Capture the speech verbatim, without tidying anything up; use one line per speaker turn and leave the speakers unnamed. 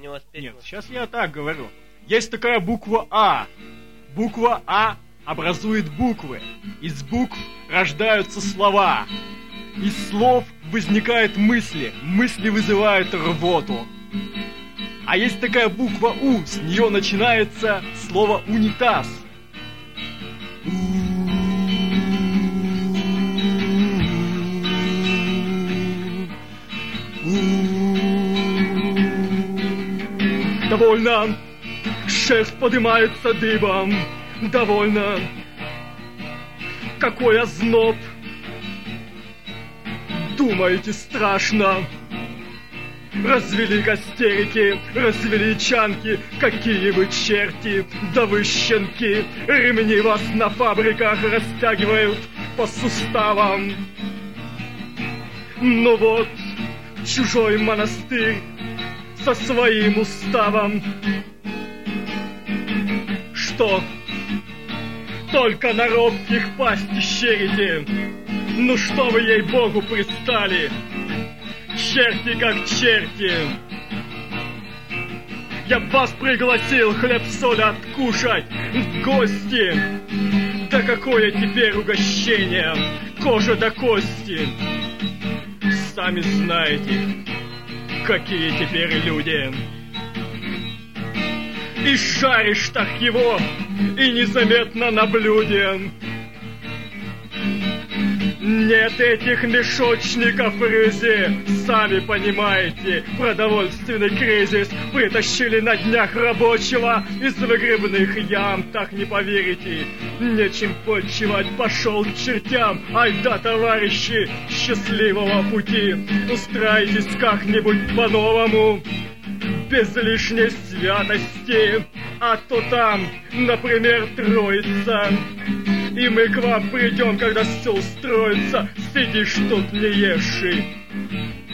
него спеть.
Нет, сейчас я так говорю. Есть такая буква А. Буква А образует буквы. Из букв рождаются слова. Из слов возникают мысли. Мысли вызывают рвоту. А есть такая буква У. С нее начинается слово унитаз. Довольно. Шерсть поднимается дыбом. Довольно. Какой озноб. Думаете, страшно? Развели костерики, развели чанки. Какие вы черти, да вы щенки. Ремни вас на фабриках растягивают по суставам. Ну вот, чужой монастырь со своим уставом. Что? Только на робких пасти щерите? Ну что вы, ей-богу, пристали? Черти как черти! Я б вас пригласил хлеб-соль откушать в гости. Да какое теперь угощение? Кожа до кости. Сами знаете, какие теперь люди. И жаришь так его, и незаметно на блюде. Нет этих мешочников рызи, сами понимаете, продовольственный кризис притащили на днях рабочего из выгребных ям, так не поверите. Нечем почивать, пошел к чертям, ай да, товарищи, счастливого пути. Устраивайтесь как-нибудь по-новому, без лишней святости, а то там, например, Троица. И мы к вам придем, когда все устроится. Сидишь тут, не ешь.